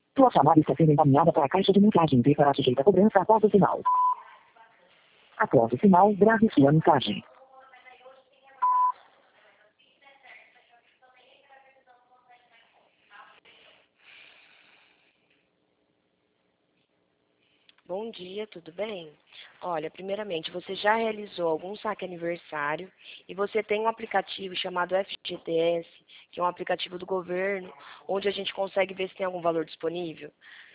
Sua chamada está sendo encaminhada para a caixa de mensagem e será sujeita a cobrança após o sinal. Após o sinal, grave sua mensagem. Bom dia, tudo bem? Olha, primeiramente, você já realizou algum saque aniversário e você tem um aplicativo chamado FGTS, que é um aplicativo do governo, onde a gente consegue ver se tem algum valor disponível?